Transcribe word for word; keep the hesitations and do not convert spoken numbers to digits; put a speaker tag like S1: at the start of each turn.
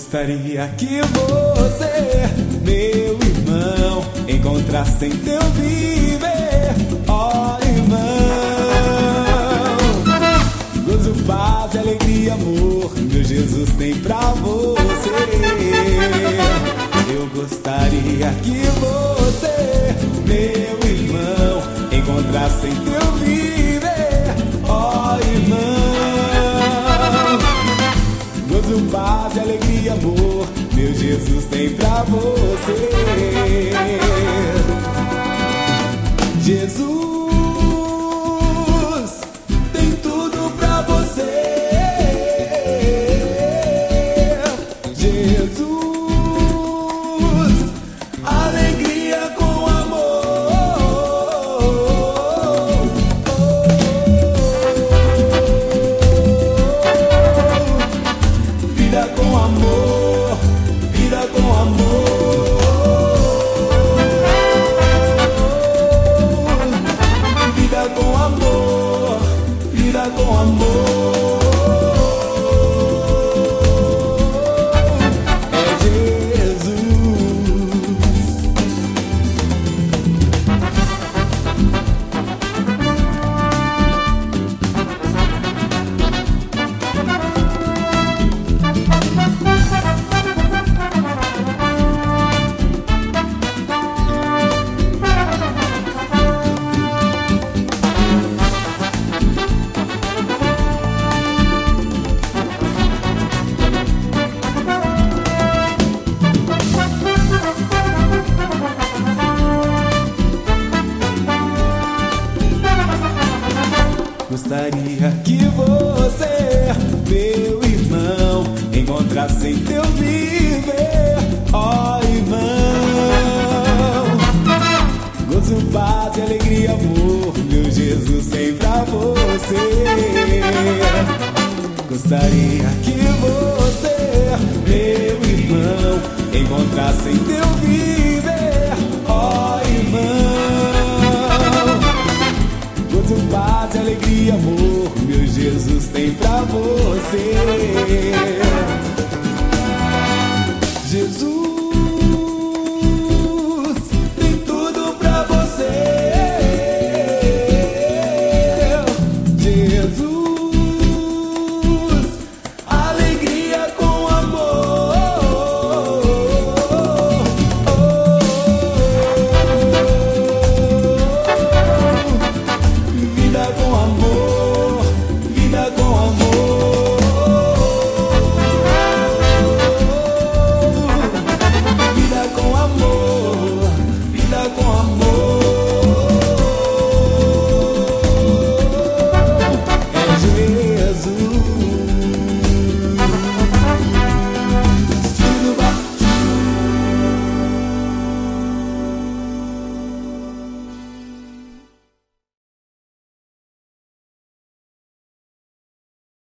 S1: Gostaria que você, meu irmão, encontrasse em teu viver, ó irmão, gozo, paz e alegria, amor, meu Jesus tem pra você. Eu gostaria que você, meu irmão, encontrasse em teu viver, ó irmão, gozo, paz e alegria, amor, meu Jesus tem pra você. Jesus tem tudo pra você. Jesus, alegria com amor, vida com amor, vida com amor, vida com amor, vida com amor. É Jesus. Gostaria que você, meu irmão, encontrasse em teu viver, ó irmão, gozo, paz e alegria, amor, meu Jesus tem pra você. Gostaria que você, meu irmão, encontrasse em teu viver, ó irmão, gozo, paz e alegria, amor, meu Jesus tem pra você.